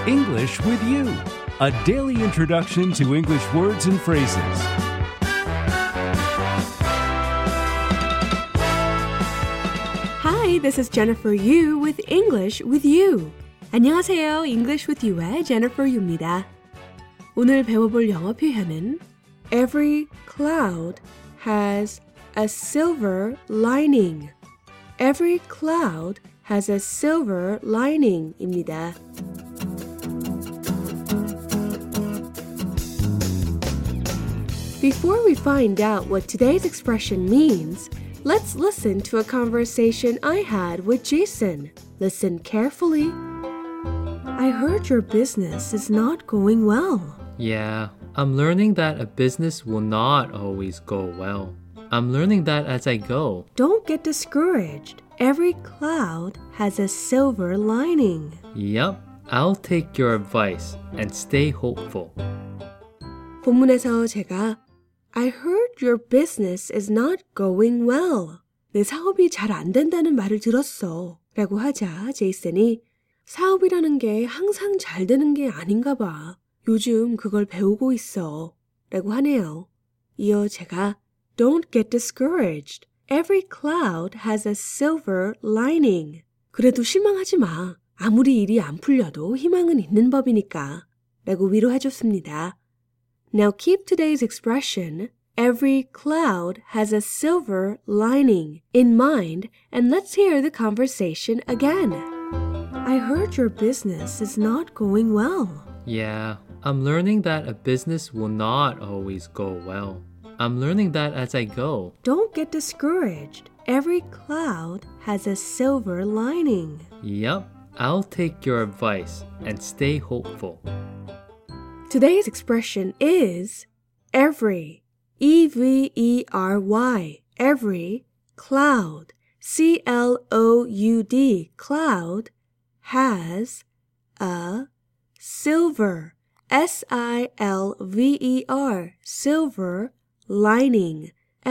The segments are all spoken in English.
English with You, a daily introduction to English words and phrases. Hi, this is Jennifer Yu with English with You. 안녕하세요. English with You의 Jennifer Yu입니다. 오늘 배워볼 영어 표현은 Every cloud has a silver lining. Every cloud has a silver lining입니다. Before we find out what today's expression means, let's listen to a conversation I had with Jason. Listen carefully. I heard your business is not going well. Yeah, I'm learning that a business will not always go well. I'm learning that as I go. Don't get discouraged. Every cloud has a silver lining. Yep, I'll take your advice and stay hopeful. 본문에서 제가 I heard your business is not going well. 내 사업이 잘 안 된다는 말을 들었어. 라고 하자 제이슨이 사업이라는 게 항상 잘 되는 게 아닌가 봐. 요즘 그걸 배우고 있어. 라고 하네요. 이어 제가 Don't get discouraged. Every cloud has a silver lining. 그래도 실망하지 마. 아무리 일이 안 풀려도 희망은 있는 법이니까. 라고 위로해줬습니다. Now keep today's expression, every cloud has a silver lining, in mind, and let's hear the conversation again. I heard your business is not going well. Yeah, I'm learning that a business will not always go well. I'm learning that as I go. Don't get discouraged. Every cloud has a silver lining. Yep, I'll take your advice and stay hopeful. Today's expression is every, E-V-E-R-Y, every cloud, C-L-O-U-D, cloud, has a silver, S-I-L-V-E-R, silver, lining,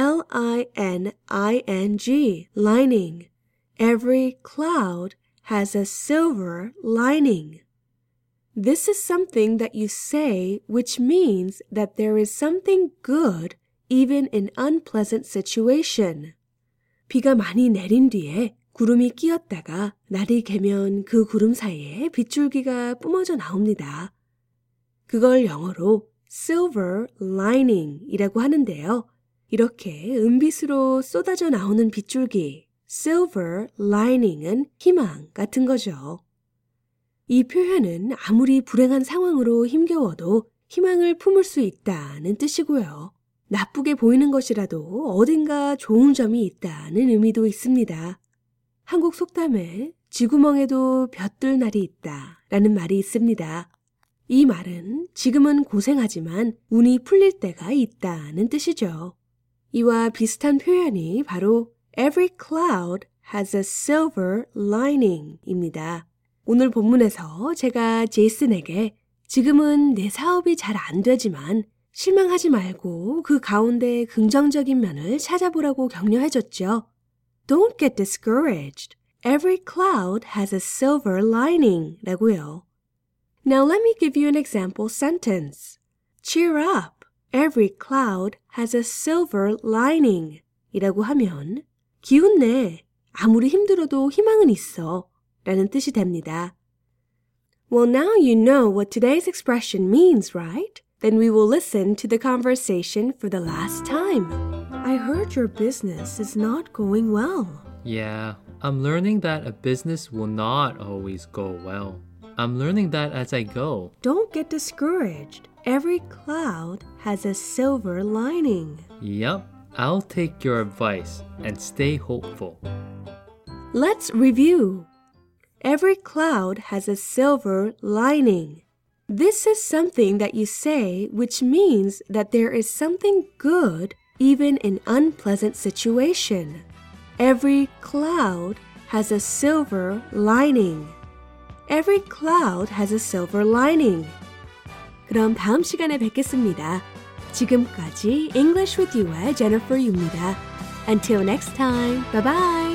L-I-N-I-N-G, lining. Every cloud has a silver lining. This is something that you say which means that there is something good even in unpleasant situation. 비가 많이 내린 뒤에 구름이 끼었다가 날이 개면 그 구름 사이에 빗줄기가 뿜어져 나옵니다. 그걸 영어로 silver lining이라고 하는데요. 이렇게 은빛으로 쏟아져 나오는 빗줄기, silver lining은 희망 같은 거죠. 이 표현은 아무리 불행한 상황으로 힘겨워도 희망을 품을 수 있다는 뜻이고요. 나쁘게 보이는 것이라도 어딘가 좋은 점이 있다는 의미도 있습니다. 한국 속담에 쥐구멍에도 볕들 날이 있다 라는 말이 있습니다. 이 말은 지금은 고생하지만 운이 풀릴 때가 있다는 뜻이죠. 이와 비슷한 표현이 바로 Every cloud has a silver lining입니다. 오늘 본문에서 제가 제이슨에게 지금은 내 사업이 잘 안 되지만 실망하지 말고 그 가운데 긍정적인 면을 찾아보라고 격려해줬죠. Don't get discouraged. Every cloud has a silver lining 라고요. Now let me give you an example sentence. Cheer up. Every cloud has a silver lining 이라고 하면 기운 내. 아무리 힘들어도 희망은 있어. 라는 뜻이 됩니다. Well, now you know what today's expression means, right? Then we will listen to the conversation for the last time. I heard your business is not going well. Yeah, I'm learning that a business will not always go well. I'm learning that as I go. Don't get discouraged. Every cloud has a silver lining. Yep, I'll take your advice and stay hopeful. Let's review. Every cloud has a silver lining. This is something that you say which means that there is something good even in unpleasant situation. Every cloud has a silver lining. Every cloud has a silver lining. 그럼 다음 시간에 뵙겠습니다. 지금까지 English with You의 Jennifer Yu입니다. Until next time, bye bye.